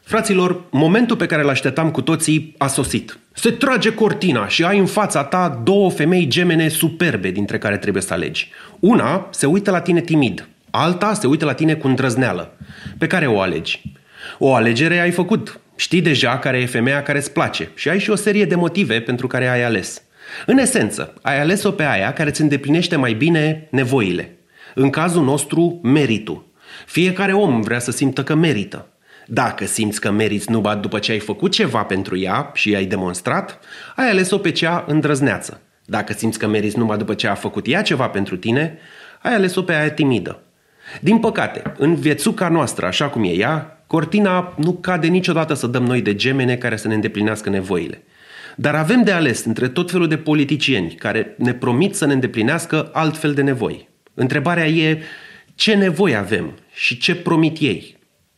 Fraților, momentul pe care l-așteptam cu toții a sosit. Se trage cortina și ai în fața ta două femei gemene superbe dintre care trebuie să alegi. Una se uită la tine timid, alta se uită la tine cu îndrăzneală. Pe care o alegi? O alegere ai făcut. Știi deja care e femeia care îți place și ai și o serie de motive pentru care ai ales. În esență, ai ales-o pe aia care îți îndeplinește mai bine nevoile. În cazul nostru, meritul. Fiecare om vrea să simtă că merită. Dacă simți că meriți numai după ce ai făcut ceva pentru ea și i-ai demonstrat, ai ales-o pe cea îndrăzneață. Dacă simți că meriți numai după ce a făcut ea ceva pentru tine, ai ales-o pe aia timidă. Din păcate, în viețuca noastră, așa cum e ea, cortina nu cade niciodată să dăm noi de gemene care să ne îndeplinească nevoile. Dar avem de ales între tot felul de politicieni care ne promit să ne îndeplinească altfel de nevoi. Întrebarea e ce nevoi avem și ce promit ei.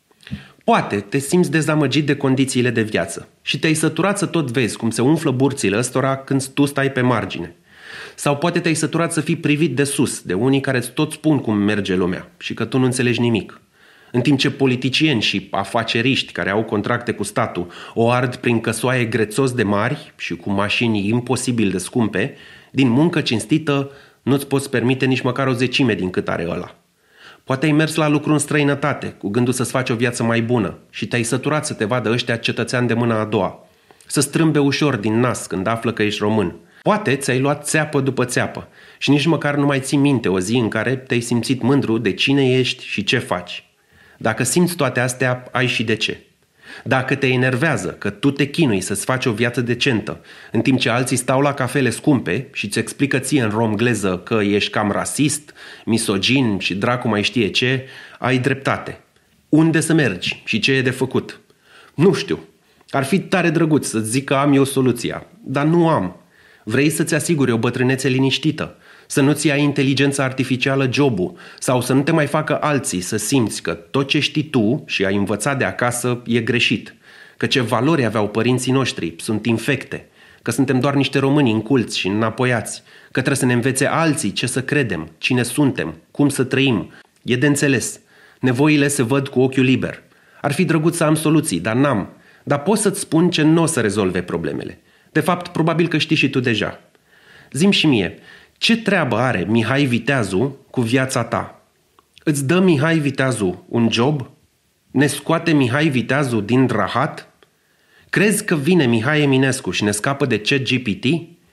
Poate te simți dezamăgit de condițiile de viață și te-ai săturat să tot vezi cum se umflă burțile ăstora când tu stai pe margine. Sau poate te-ai săturat să fii privit de sus, de unii care îți tot spun cum merge lumea și că tu nu înțelegi nimic. În timp ce politicieni și afaceriști care au contracte cu statul o ard prin căsoaie grețos de mari și cu mașini imposibil de scumpe, din muncă cinstită nu-ți poți permite nici măcar o zecime din cât are ăla. Poate ai mers la lucru în străinătate, cu gândul să-ți faci o viață mai bună și te-ai săturat să te vadă ăștia cetățeani de mâna a doua, să strâmbe ușor din nas când află că ești român. Poate ți-ai luat țeapă după țeapă și nici măcar nu mai ții minte o zi în care te-ai simțit mândru de cine ești și ce faci. Dacă simți toate astea, ai și de ce. Dacă te enervează că tu te chinui să-ți faci o viață decentă, în timp ce alții stau la cafele scumpe și îți explică ție în romgleză că ești cam rasist, misogin și dracu mai știe ce, ai dreptate. Unde să mergi și ce e de făcut? Nu știu. Ar fi tare drăguț să-ți zic că am eu soluția, dar nu am. Vrei să-ți asiguri o bătrânețe liniștită, să nu-ți ia inteligența artificială jobul sau să nu te mai facă alții să simți că tot ce știi tu și ai învățat de acasă e greșit, că ce valori aveau părinții noștri sunt infecte, că suntem doar niște români inculți și înapoiați, că trebuie să ne învețe alții ce să credem, cine suntem, cum să trăim. E de înțeles. Nevoile se văd cu ochiul liber. Ar fi drăguț să am soluții, dar n-am. Dar pot să-ți spun ce nu o să rezolve problemele. De fapt, probabil că știi și tu deja. Zi-mi și mie, ce treabă are Mihai Viteazu cu viața ta? Îți dă Mihai Viteazu un job? Ne scoate Mihai Viteazu din rahat? Crezi că vine Mihai Eminescu și ne scapă de ChatGPT?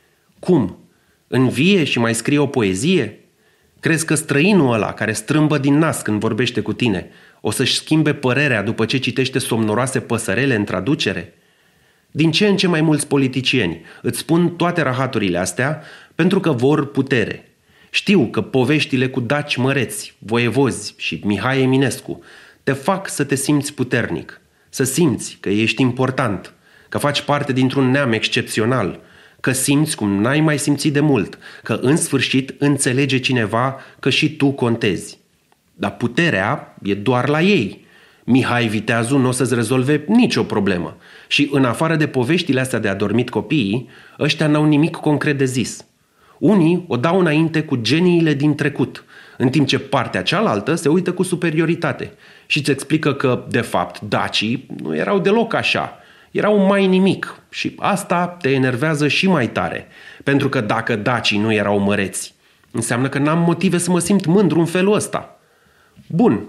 Cum? Învie și mai scrie o poezie? Crezi că străinul ăla care strâmbă din nas când vorbește cu tine o să-și schimbe părerea după ce citește somnoroase păsărele în traducere? Din ce în ce mai mulți politicieni îți spun toate rahaturile astea pentru că vor putere. Știu că poveștile cu daci măreți, voievozi și Mihai Eminescu te fac să te simți puternic, să simți că ești important, că faci parte dintr-un neam excepțional, că simți cum n-ai mai simțit de mult, că în sfârșit înțelege cineva că și tu contezi. Dar puterea e doar la ei. Mihai Viteazu nu o să-ți rezolve nicio problemă și în afară de poveștile astea de adormit copiii, ăștia n-au nimic concret de zis. Unii o dau înainte cu geniile din trecut, în timp ce partea cealaltă se uită cu superioritate și îți explică că, de fapt, dacii nu erau deloc așa, erau mai nimic și asta te enervează și mai tare, pentru că dacă dacii nu erau măreți, înseamnă că n-am motive să mă simt mândru în felul ăsta. Bun,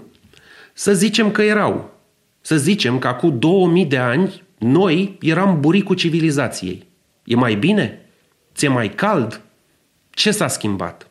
să zicem că erau. Să zicem că acum 2000 de ani noi eram buricul civilizației. E mai bine? Ți-e mai cald? Ce s-a schimbat?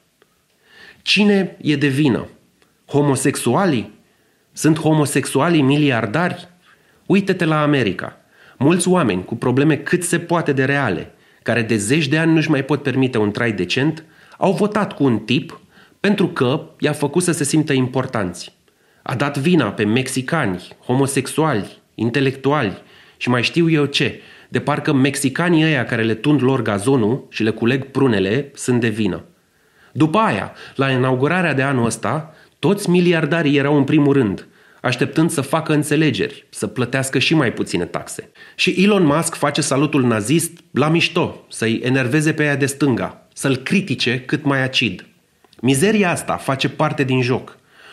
Cine e de vină? Homosexualii? Sunt homosexualii miliardari? Uite-te la America. Mulți oameni cu probleme cât se poate de reale, care de zeci de ani nu-și mai pot permite un trai decent, au votat cu un tip pentru că i-a făcut să se simtă importanți. A dat vina pe mexicani, homosexuali, intelectuali și mai știu eu ce, de parcă mexicanii ăia care le tund lor gazonul și le culeg prunele sunt de vină. După aia, la inaugurarea de anul ăsta, toți miliardarii erau în primul rând, așteptând să facă înțelegeri, să plătească și mai puține taxe. Și Elon Musk face salutul nazist la mișto, să-i enerveze pe aia de stânga, să-l critique cât mai acid. Mizeria asta face parte din joc.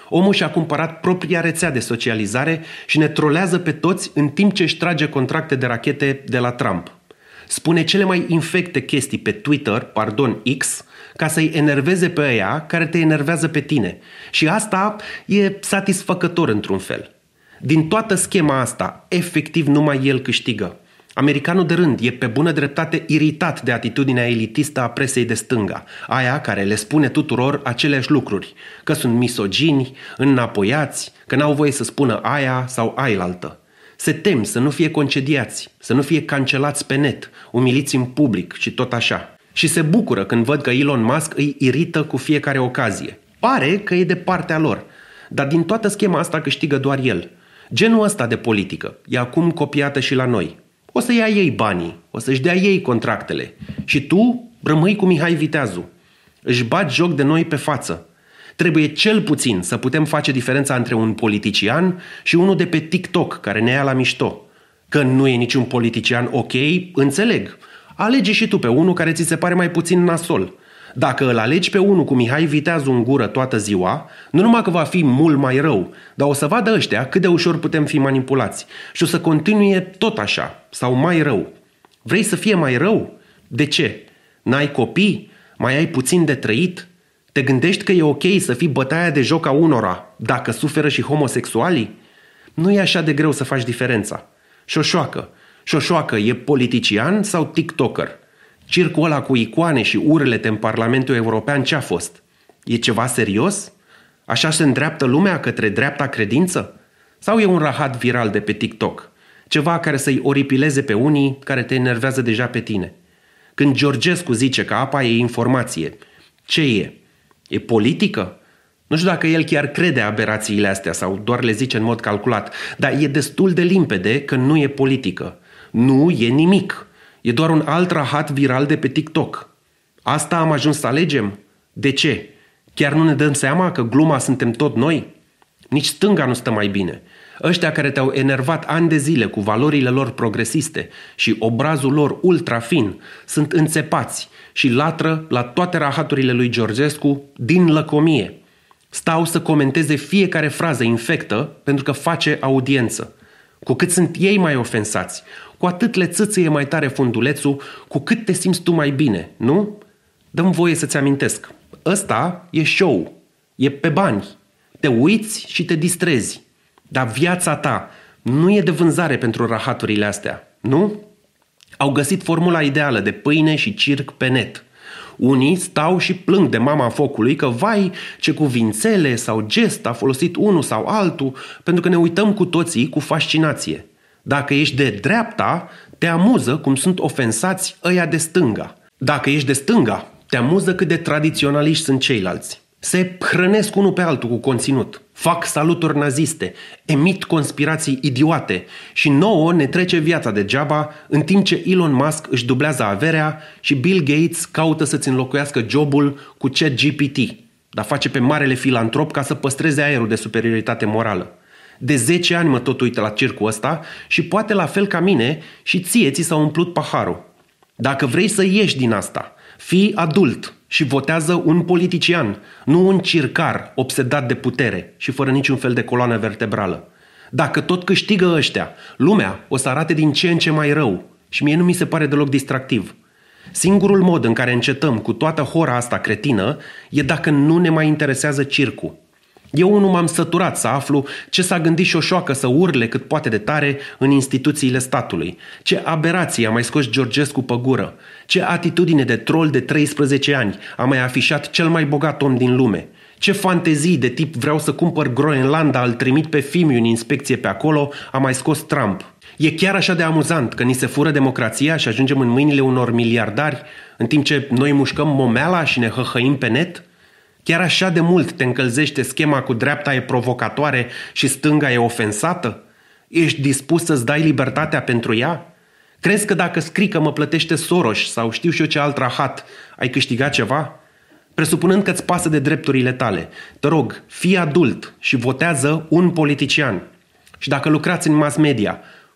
Omul și-a cumpărat propria rețea de socializare și ne trolează pe toți în timp ce își trage contracte de rachete de la Trump. Spune cele mai infecte chestii pe Twitter, X, ca să-i enerveze pe ăia care te enervează pe tine. Și asta e satisfăcător într-un fel. Din toată schema asta, efectiv numai el câștigă. Americanul de rând e pe bună dreptate iritat de atitudinea elitistă a presei de stânga, aia care le spune tuturor aceleași lucruri, că sunt misogini, înapoiați, că n-au voie să spună aia sau ailaltă. Se tem să nu fie concediați, să nu fie cancelați pe net, umiliți în public și tot așa. Și se bucură când văd că Elon Musk îi irită cu fiecare ocazie. Pare că e de partea lor, dar din toată schema asta câștigă doar el. Genul ăsta de politică e acum copiată și la noi. O să ia ei banii, o să-și dea ei contractele și tu rămâi cu Mihai Viteazu. Își bagi joc de noi pe față. Trebuie cel puțin să putem face diferența între un politician și unul de pe TikTok care ne ia la mișto. Că nu e niciun politician ok, înțeleg. Alege și tu pe unul care ți se pare mai puțin nasol. Dacă îl alegi pe unul cu Mihai Viteazu în gură toată ziua, nu numai că va fi mult mai rău, dar o să vadă ăștia cât de ușor putem fi manipulați și o să continue tot așa, sau mai rău. Vrei să fie mai rău? De ce? N-ai copii? Mai ai puțin de trăit? Te gândești că e ok să fii bătaia de joc a unora dacă suferă și homosexualii? Nu e așa de greu să faci diferența. Șoșoacă e politician sau TikToker? Circul ăla cu icoane și urlete în Parlamentul European ce-a fost? E ceva serios? Așa se îndreaptă lumea către dreapta credință? Sau e un rahat viral de pe TikTok? Ceva care să-i oripileze pe unii care te enervează deja pe tine. Când Georgescu zice că apa e informație, ce e? E politică? Nu știu dacă el chiar crede aberațiile astea sau doar le zice în mod calculat, dar e destul de limpede că nu e politică. Nu e nimic. E doar un alt rahat viral de pe TikTok. Asta am ajuns să alegem? De ce? Chiar nu ne dăm seama că gluma suntem tot noi? Nici stânga nu stă mai bine. Ăștia care te-au enervat ani de zile cu valorile lor progresiste și obrazul lor ultra fin sunt înțepați și latră la toate rahaturile lui Georgescu din lăcomie. Stau să comenteze fiecare frază infectă pentru că face audiență. Cu cât sunt ei mai ofensați, cu atât le țâțâie mai tare fundulețul, cu cât te simți tu mai bine, nu? Dă-mi voie să-ți amintesc. Ăsta e show, e pe bani. Te uiți și te distrezi. Dar viața ta nu e de vânzare pentru rahaturile astea, nu? Au găsit formula ideală de pâine și circ pe net. Unii stau și plâng de mama focului că, vai, ce cuvințele sau gest a folosit unul sau altul, pentru că ne uităm cu toții cu fascinație. Dacă ești de dreapta, te amuză cum sunt ofensați ăia de stânga. Dacă ești de stânga, te amuză cât de tradiționaliști sunt ceilalți. Se hrănesc unul pe altul cu conținut, fac saluturi naziste, emit conspirații idiote și nouă ne trece viața degeaba în timp ce Elon Musk își dublează averea și Bill Gates caută să-ți înlocuiască jobul cu ChatGPT, dar face pe marele filantrop ca să păstreze aerul de superioritate morală. De 10 ani mă tot uit la circul ăsta și poate la fel ca mine și ție ți s-a umplut paharul. Dacă vrei să ieși din asta, fii adult și votează un politician, nu un circar obsedat de putere și fără niciun fel de coloană vertebrală. Dacă tot câștigă ăștia, lumea o să arate din ce în ce mai rău și mie nu mi se pare deloc distractiv. Singurul mod în care încetăm cu toată hora asta cretină e dacă nu ne mai interesează circul. Eu nu m-am săturat să aflu ce s-a gândit Șoșoacă să urle cât poate de tare în instituțiile statului, ce aberație a mai scos Georgescu pe gură, ce atitudine de troll de 13 ani a mai afișat cel mai bogat om din lume, ce fantezii de tip vreau să cumpăr Groenlanda, îl trimit pe Fimiu în inspecție pe acolo a mai scos Trump. E chiar așa de amuzant că ni se fură democrația și ajungem în mâinile unor miliardari în timp ce noi mușcăm momeala și ne hăhăim pe net? Chiar așa de mult te încălzește schema cu dreapta e provocatoare și stânga e ofensată? Ești dispus să-ți dai libertatea pentru ea? Crezi că dacă scrii că mă plătește Soros sau știu și eu ce alt rahat, ai câștigat ceva? Presupunând că îți pasă de drepturile tale, te rog, fii adult și votează un politician. Și dacă lucrați în mass media,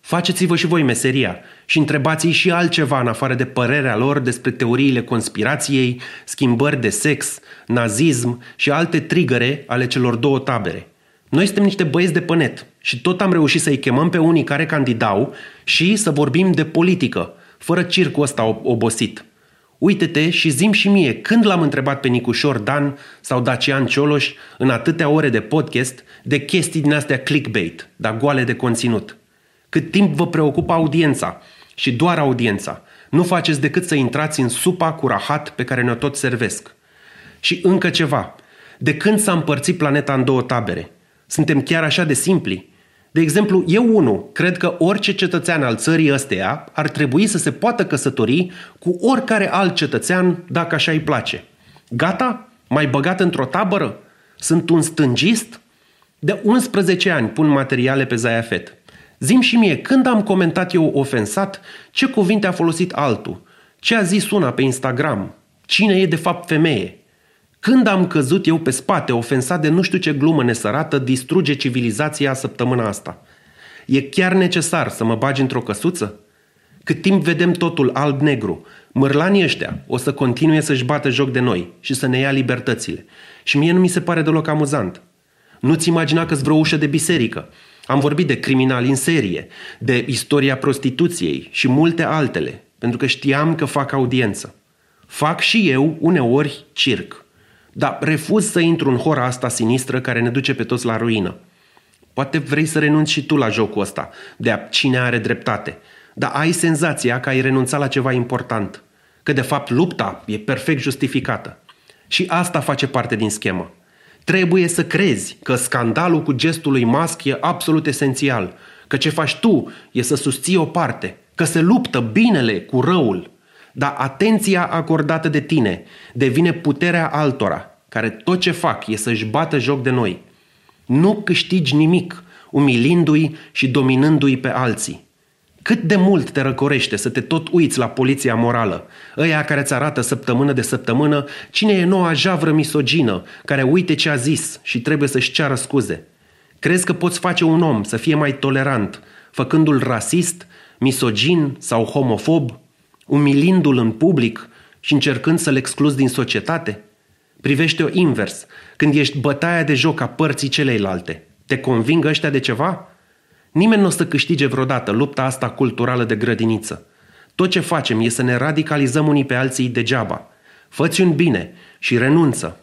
Faceți-vă și voi meseria și întrebați-i și altceva în afară de părerea lor despre teoriile conspirației, schimbări de sex, nazism și alte trigăre ale celor două tabere. Noi suntem niște băieți de pe net și tot am reușit să-i chemăm pe unii care candidau și să vorbim de politică, fără circul ăsta obosit. Uite-te și zi-mi și mie când l-am întrebat pe Nicușor Dan sau Dacian Cioloș în atâtea ore de podcast de chestii din astea clickbait, dar goale de conținut. Cât timp vă preocupă audiența și doar audiența, nu faceți decât să intrați în supa cu rahat pe care ne-o tot servesc. Și încă ceva, de când s-a împărțit planeta în două tabere? Suntem chiar așa de simpli? De exemplu, eu cred că orice cetățean al țării ăsteia ar trebui să se poată căsători cu oricare alt cetățean dacă așa îi place. Gata? Mai băgat într-o tabără? Sunt un stângist? De 11 ani pun materiale pe Zaia Fet. Zi-mi și mie, când am comentat eu ofensat, ce cuvinte a folosit altul? Ce a zis una pe Instagram? Cine e de fapt femeie? Când am căzut eu pe spate, ofensat de nu știu ce glumă nesărată, distruge civilizația săptămâna asta? E chiar necesar să mă bagi într-o căsuță? Cât timp vedem totul alb-negru, mârlanii ăștia o să continue să-și bată joc de noi și să ne ia libertățile. Și mie nu mi se pare deloc amuzant. Nu-ți imagina că-s vreo ușă de biserică. Am vorbit de criminali în serie, de istoria prostituției și multe altele, pentru că știam că fac audiență. Fac și eu, uneori, circ. Dar refuz să intru în hora asta sinistră care ne duce pe toți la ruină. Poate vrei să renunți și tu la jocul ăsta, de a cine are dreptate, dar ai senzația că ai renunțat la ceva important, că de fapt lupta e perfect justificată. Și asta face parte din schemă. Trebuie să crezi că scandalul cu gestul lui Musk e absolut esențial, că ce faci tu e să susții o parte, că se luptă binele cu răul. Dar atenția acordată de tine devine puterea altora, care tot ce fac e să-și bată joc de noi. Nu câștigi nimic, umilindu-i și dominându-i pe alții. Cât de mult te răcorește să te tot uiți la poliția morală, ăia care îți arată săptămână de săptămână cine e noua javră misogină, care uite ce a zis și trebuie să-și ceară scuze. Crezi că poți face un om să fie mai tolerant, făcându-l rasist, misogin sau homofob, umilindu-l în public și încercând să-l excluzi din societate? Privește-o invers, când ești bătaia de joc a părții celeilalte. Te conving ăștia de ceva? Nimeni nu o să câștige vreodată lupta asta culturală de grădiniță. Tot ce facem e să ne radicalizăm unii pe alții degeaba. Fă-ți un bine și renunță.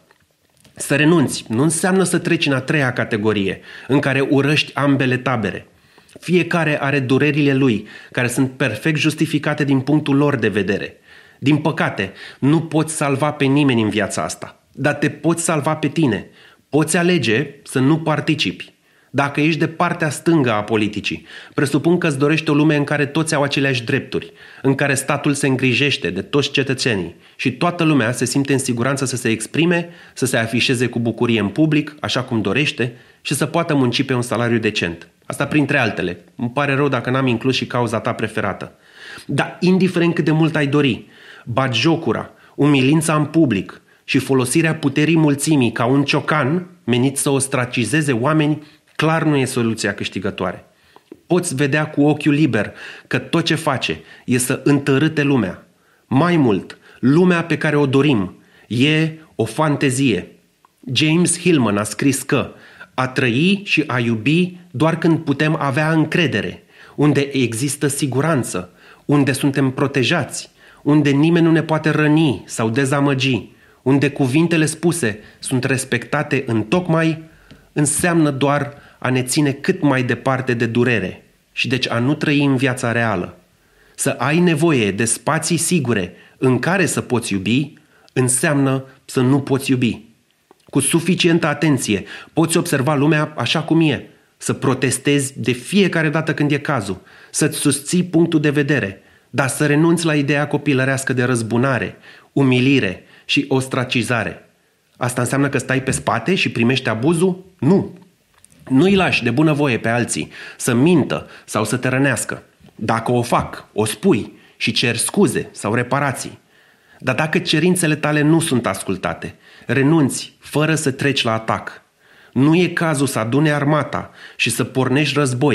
Să renunți nu înseamnă să treci în a treia categorie, în care urăști ambele tabere. Fiecare are durerile lui, care sunt perfect justificate din punctul lor de vedere. Din păcate, nu poți salva pe nimeni în viața asta, dar te poți salva pe tine. Poți alege să nu participi. Dacă ești de partea stângă a politicii, presupun că îți dorești o lume în care toți au aceleași drepturi, în care statul se îngrijește de toți cetățenii și toată lumea se simte în siguranță să se exprime, să se afișeze cu bucurie în public, așa cum dorește, și să poată munci pe un salariu decent. Asta printre altele. Îmi pare rău dacă n-am inclus și cauza ta preferată. Dar indiferent cât de mult ai dori, batjocura, umilința în public și folosirea puterii mulțimii ca un ciocan menit să ostracizeze oameni, clar nu e soluția câștigătoare. Poți vedea cu ochiul liber că tot ce face e să întărâte lumea. Mai mult, lumea pe care o dorim e o fantezie. James Hillman a scris că a trăi și a iubi doar când putem avea încredere, unde există siguranță, unde suntem protejați, unde nimeni nu ne poate răni sau dezamăgi, unde cuvintele spuse sunt respectate întocmai, înseamnă doar a ne ține cât mai departe de durere și deci a nu trăi în viața reală. Să ai nevoie de spații sigure în care să poți iubi, înseamnă să nu poți iubi. Cu suficientă atenție poți observa lumea așa cum e, să protestezi de fiecare dată când e cazul, să-ți susții punctul de vedere, dar să renunți la ideea copilărească de răzbunare, umilire și ostracizare. Asta înseamnă că stai pe spate și primești abuzul? Nu! Nu-i lași de bunăvoie pe alții să mintă sau să te rănească. Dacă o fac, o spui și ceri scuze sau reparații. Dar dacă cerințele tale nu sunt ascultate, renunți fără să treci la atac. Nu e cazul să adune armata și să pornești război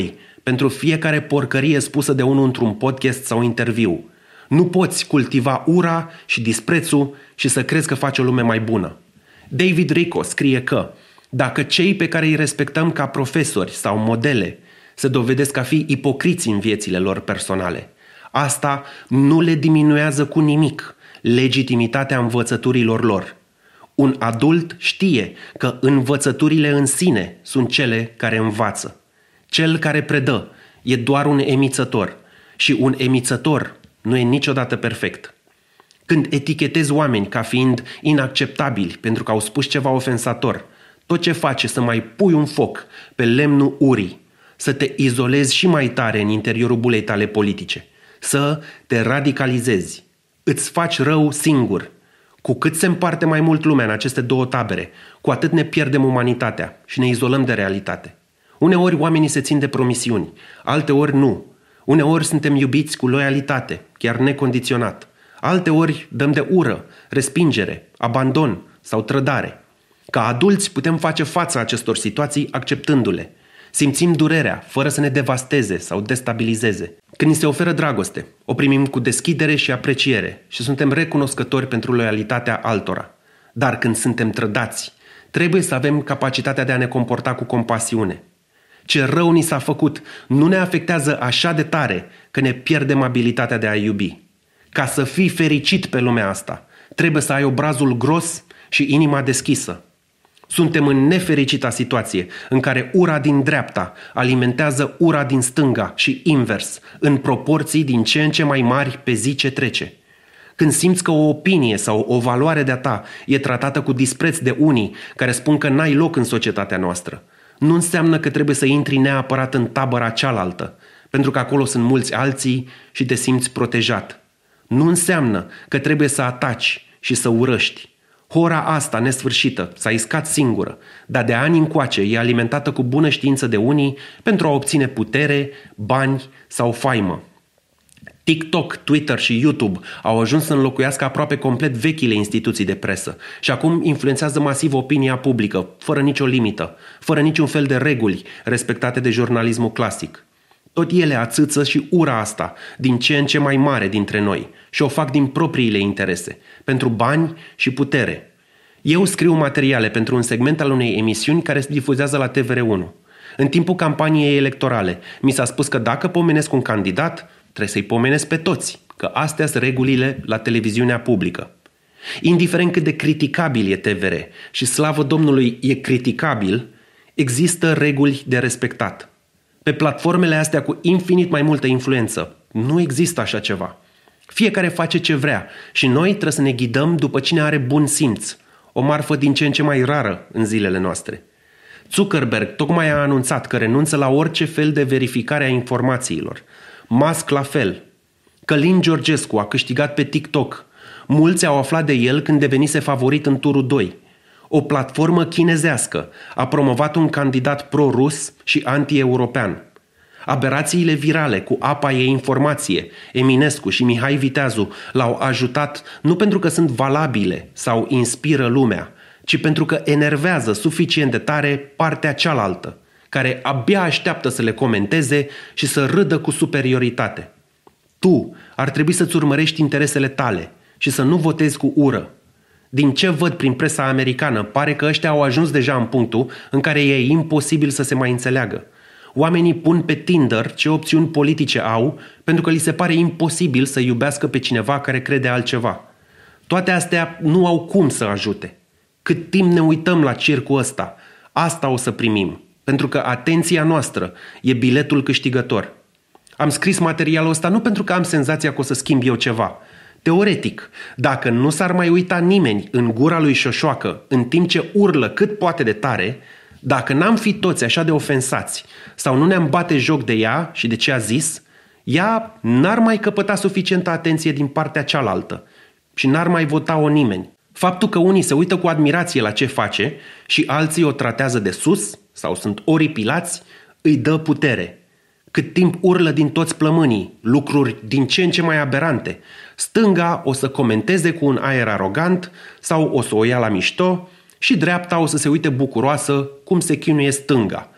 pentru fiecare porcărie spusă de unul într-un podcast sau interviu. Nu poți cultiva ura și disprețul și să crezi că faci o lume mai bună. David Rico scrie că dacă cei pe care îi respectăm ca profesori sau modele se dovedesc a fi ipocriți în viețile lor personale, asta nu le diminuează cu nimic legitimitatea învățăturilor lor. Un adult știe că învățăturile în sine sunt cele care învață. Cel care predă e doar un emițător și un emițător nu e niciodată perfect. Când etichetezi oameni ca fiind inacceptabili pentru că au spus ceva ofensator, tot ce faci e să mai pui un foc pe lemnul urii, să te izolezi și mai tare în interiorul bulei tale politice, să te radicalizezi. Îți faci rău singur. Cu cât se împarte mai mult lumea în aceste două tabere, cu atât ne pierdem umanitatea și ne izolăm de realitate. Uneori oamenii se țin de promisiuni, alteori nu. Uneori suntem iubiți cu loialitate, chiar necondiționat. Alteori dăm de ură, respingere, abandon sau trădare. Ca adulți putem face față acestor situații acceptându-le. Simțim durerea, fără să ne devasteze sau destabilizeze. Când ni se oferă dragoste, o primim cu deschidere și apreciere și suntem recunoscători pentru loialitatea altora. Dar când suntem trădați, trebuie să avem capacitatea de a ne comporta cu compasiune. Ce rău ni s-a făcut nu ne afectează așa de tare că ne pierdem abilitatea de a iubi. Ca să fii fericit pe lumea asta, trebuie să ai obrazul gros și inima deschisă. Suntem în nefericita situație în care ura din dreapta alimentează ura din stânga și invers, în proporții din ce în ce mai mari pe zi ce trece. Când simți că o opinie sau o valoare de-a ta e tratată cu dispreț de unii care spun că n-ai loc în societatea noastră, nu înseamnă că trebuie să intri neapărat în tabăra cealaltă, pentru că acolo sunt mulți alții și te simți protejat. Nu înseamnă că trebuie să ataci și să urăști. Hora asta nesfârșită s-a iscat singură, dar de ani încoace e alimentată cu bună știință de unii pentru a obține putere, bani sau faimă. TikTok, Twitter și YouTube au ajuns să înlocuiască aproape complet vechile instituții de presă și acum influențează masiv opinia publică, fără nicio limită, fără niciun fel de reguli respectate de jurnalismul clasic. Tot ele ațâță și ura asta din ce în ce mai mare dintre noi și o fac din propriile interese, pentru bani și putere. Eu scriu materiale pentru un segment al unei emisiuni care se difuzează la TVR1. În timpul campaniei electorale mi s-a spus că dacă pomenesc un candidat, trebuie să-i pomenesc pe toți, că astea sunt regulile la televiziunea publică. Indiferent cât de criticabil e TVR și slavă Domnului e criticabil, există reguli de respectat. Pe platformele astea cu infinit mai multă influență, nu există așa ceva. Fiecare face ce vrea și noi trebuie să ne ghidăm după cine are bun simț, o marfă din ce în ce mai rară în zilele noastre. Zuckerberg tocmai a anunțat că renunță la orice fel de verificare a informațiilor. Musk la fel. Călin Georgescu a câștigat pe TikTok. Mulți au aflat de el când devenise favorit în turul 2. O platformă chinezească a promovat un candidat pro-rus și anti-european. Aberațiile virale cu apa ei informație, Eminescu și Mihai Viteazu l-au ajutat nu pentru că sunt valabile sau inspiră lumea, ci pentru că enervează suficient de tare partea cealaltă, care abia așteaptă să le comenteze și să râdă cu superioritate. Tu ar trebui să-ți urmărești interesele tale și să nu votezi cu ură. Din ce văd prin presa americană, pare că ăștia au ajuns deja în punctul în care e imposibil să se mai înțeleagă. Oamenii pun pe Tinder ce opțiuni politice au pentru că li se pare imposibil să iubească pe cineva care crede altceva. Toate astea nu au cum să ajute. Cât timp ne uităm la circul ăsta, asta o să primim, pentru că atenția noastră e biletul câștigător. Am scris materialul ăsta nu pentru că am senzația că o să schimb eu ceva. Teoretic, dacă nu s-ar mai uita nimeni în gura lui Șoșoacă în timp ce urlă cât poate de tare, dacă n-am fi toți așa de ofensați sau nu ne-am bate joc de ea și de ce a zis, ea n-ar mai căpăta suficientă atenție din partea cealaltă și n-ar mai vota-o nimeni. Faptul că unii se uită cu admirație la ce face și alții o tratează de sus sau sunt oripilați, îi dă putere. Cât timp urlă din toți plămânii lucruri din ce în ce mai aberante, stânga o să comenteze cu un aer arogant sau o să o ia la mișto și dreapta o să se uite bucuroasă cum se chinuie stânga.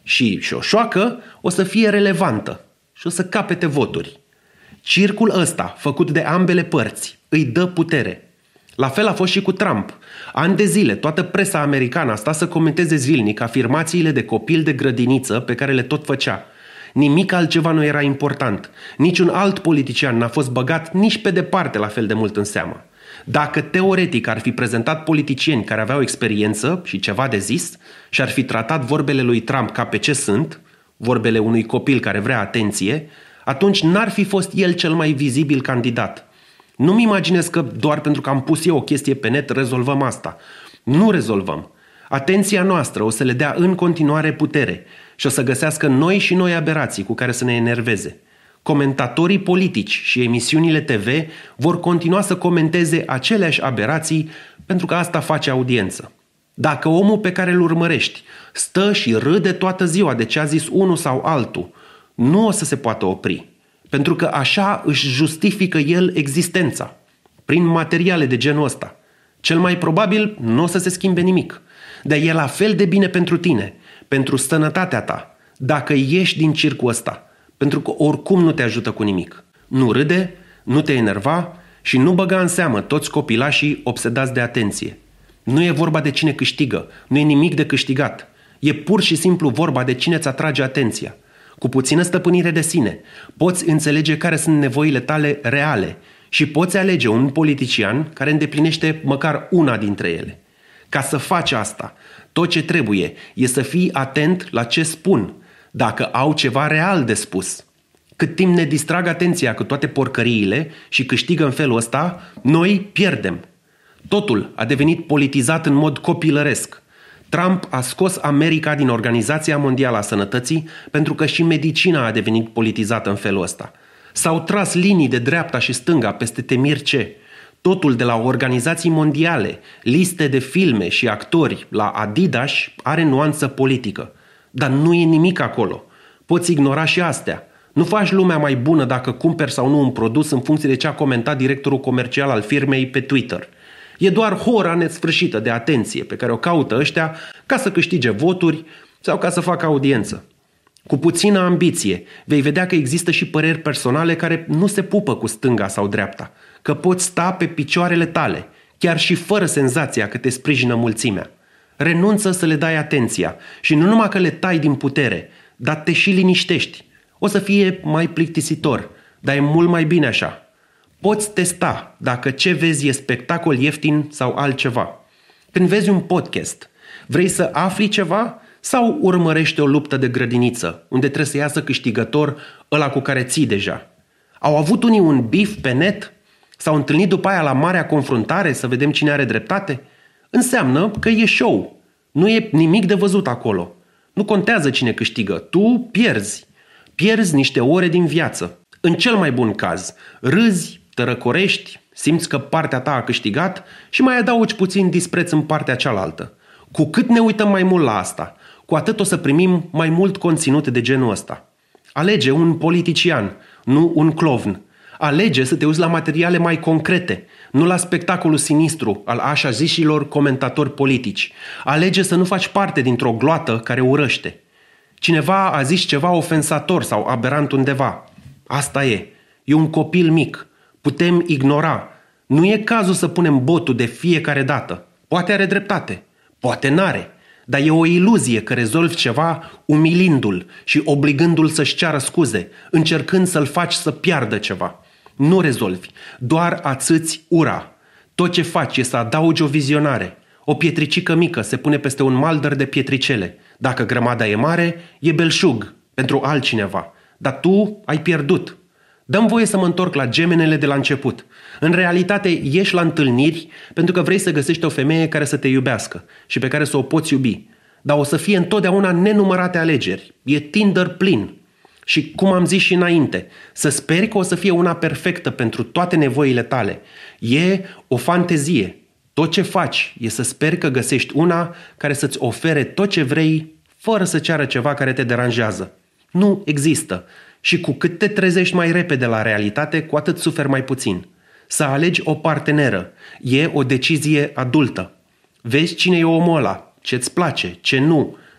Și șoșoacă o să fie relevantă și o să capete voturi. Circul ăsta, făcut de ambele părți, îi dă putere. La fel a fost și cu Trump. Ani de zile, toată presa americană a stat să comenteze zilnic afirmațiile de copil de grădiniță pe care le tot făcea. Nimic altceva nu era important. Niciun alt politician n-a fost băgat nici pe departe la fel de mult în seamă. Dacă teoretic ar fi prezentat politicieni care aveau experiență și ceva de zis și ar fi tratat vorbele lui Trump ca pe ce sunt, vorbele unui copil care vrea atenție, atunci n-ar fi fost el cel mai vizibil candidat. Nu-mi imaginez că doar pentru că am pus eu o chestie pe net rezolvăm asta. Nu rezolvăm. Atenția noastră o să le dea în continuare putere și o să găsească noi și noi aberații cu care să ne enerveze. Comentatorii politici și emisiunile TV vor continua să comenteze aceleași aberații pentru că asta face audiență. Dacă omul pe care îl urmărești stă și râde toată ziua de ce a zis unul sau altul, nu o să se poată opri, pentru că așa își justifică el existența, prin materiale de genul ăsta. Cel mai probabil nu o să se schimbe nimic, dar e la fel de bine pentru tine, pentru sănătatea ta, dacă ieși din circul ăsta, pentru că oricum nu te ajută cu nimic. Nu râde, nu te enerva și nu băga în seamă toți copilașii obsedați de atenție. Nu e vorba de cine câștigă, nu e nimic de câștigat. E pur și simplu vorba de cine îți atrage atenția. Cu puțină stăpânire de sine, poți înțelege care sunt nevoile tale reale și poți alege un politician care îndeplinește măcar una dintre ele. Ca să faci asta, tot ce trebuie e să fii atent la ce spun, dacă au ceva real de spus. Cât timp ne distrag atenția cu toate porcăriile și câștigă în felul ăsta, noi pierdem. Totul a devenit politizat în mod copilăresc. Trump a scos America din Organizația Mondială a Sănătății pentru că și medicina a devenit politizată în felul ăsta. S-au tras linii de dreapta și stânga peste temir ce. Totul de la organizații mondiale, liste de filme și actori la Adidas are nuanță politică. Dar nu e nimic acolo. Poți ignora și astea. Nu faci lumea mai bună dacă cumperi sau nu un produs în funcție de ce a comentat directorul comercial al firmei pe Twitter. E doar hora nesfârșită de atenție pe care o caută ăștia ca să câștige voturi sau ca să facă audiență. Cu puțină ambiție vei vedea că există și păreri personale care nu se pupă cu stânga sau dreapta, că poți sta pe picioarele tale, chiar și fără senzația că te sprijină mulțimea. Renunță să le dai atenția și nu numai că le tai din putere, dar te și liniștești. O să fie mai plictisitor, dar e mult mai bine așa. Poți testa dacă ce vezi e spectacol ieftin sau altceva. Când vezi un podcast, vrei să afli ceva sau urmărești o luptă de grădiniță, unde trebuie să iasă câștigător ăla cu care ții deja? Au avut unii un bif pe net? S-au întâlnit după aia la marea confruntare să vedem cine are dreptate? Înseamnă că e show. Nu e nimic de văzut acolo. Nu contează cine câștigă. Tu pierzi. Pierzi niște ore din viață. În cel mai bun caz, râzi, tărăcorești, simți că partea ta a câștigat și mai adaugi puțin dispreț în partea cealaltă. Cu cât ne uităm mai mult la asta, cu atât o să primim mai mult conținut de genul ăsta. Alege un politician, nu un clovn. Alege să te uiți la materiale mai concrete, nu la spectacolul sinistru al așa zișilor comentatori politici. Alege să nu faci parte dintr-o gloată care urăște. Cineva a zis ceva ofensator sau aberant undeva. Asta e. E un copil mic. Putem ignora. Nu e cazul să punem botul de fiecare dată. Poate are dreptate. Poate n-are. Dar e o iluzie că rezolvi ceva umilindu-l și obligându-l să-și ceară scuze, încercând să-l faci să piardă ceva. Nu rezolvi. Doar ațâți ura. Tot ce faci e să adaugi o vizionare. O pietricică mică se pune peste un maldăr de pietricele. Dacă grămada e mare, e belșug pentru altcineva. Dar tu ai pierdut. Dă-mi voie să mă întorc la gemenele de la început. În realitate, ieși la întâlniri pentru că vrei să găsești o femeie care să te iubească și pe care să o poți iubi. Dar o să fie întotdeauna nenumărate alegeri. E Tinder plin. Și cum am zis și înainte, să speri că o să fie una perfectă pentru toate nevoile tale. E o fantezie. Tot ce faci e să speri că găsești una care să-ți ofere tot ce vrei fără să ceară ceva care te deranjează. Nu există. Și cu cât te trezești mai repede la realitate, cu atât suferi mai puțin. Să alegi o parteneră e o decizie adultă. Vezi cine e omul ăla, ce-ți place, ce nu.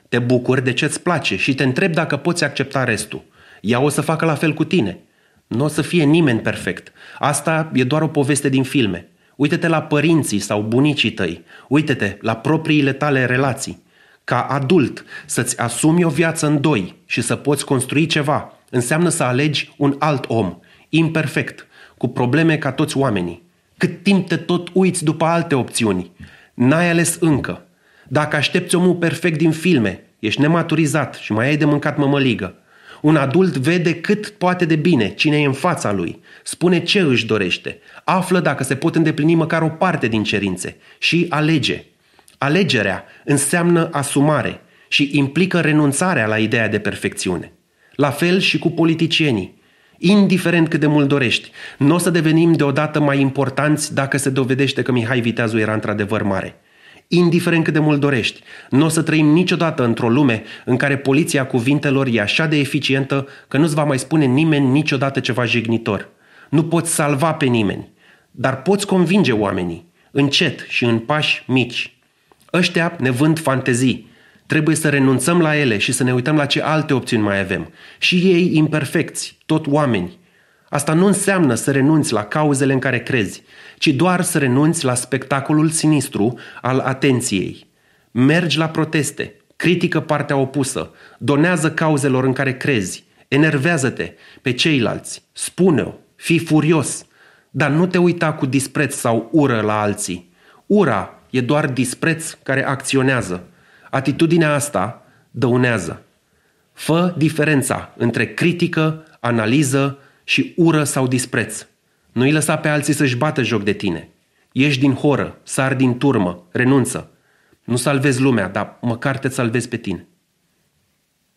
Te bucuri de ce-ți place și te întrebi dacă poți accepta restul. Ea o să facă la fel cu tine. Nu o să fie nimeni perfect. Asta e doar o poveste din filme. Uite-te la părinții sau bunicii tăi. Uite-te la propriile tale relații. Ca adult, să-ți asumi o viață în doi și să poți construi ceva, înseamnă să alegi un alt om, imperfect, cu probleme ca toți oamenii. Cât timp te tot uiți după alte opțiuni, n-ai ales încă. Dacă aștepți omul perfect din filme, ești nematurizat și mai ai de mâncat mămăligă. Un adult vede cât poate de bine cine e în fața lui, spune ce își dorește, află dacă se pot îndeplini măcar o parte din cerințe și alege. Alegerea înseamnă asumare și implică renunțarea la ideea de perfecțiune. La fel și cu politicienii. Indiferent cât de mult dorești, nu o să devenim deodată mai importanți dacă se dovedește că Mihai Viteazu era într-adevăr mare. Indiferent cât de mult dorești, nu o să trăim niciodată într-o lume în care poliția cuvintelor e așa de eficientă că nu-ți va mai spune nimeni niciodată ceva jignitor. Nu poți salva pe nimeni, dar poți convinge oamenii, încet și în pași mici. Ăștia ne vând fantezii. Trebuie să renunțăm la ele și să ne uităm la ce alte opțiuni mai avem. Și ei imperfecți, tot oameni. Asta nu înseamnă să renunți la cauzele în care crezi, ci doar să renunți la spectacolul sinistru al atenției. Mergi la proteste, critică partea opusă, donează cauzelor în care crezi, enervează-te pe ceilalți, spune-o, fii furios, dar nu te uita cu dispreț sau ură la alții. Ura e doar dispreț care acționează. Atitudinea asta dăunează. Fă diferența între critică, analiză și ură sau dispreț. Nu-i lăsa pe alții să-și bată joc de tine. Ieși din horă, sari din turmă, renunță. Nu salvezi lumea, dar măcar te salvezi pe tine.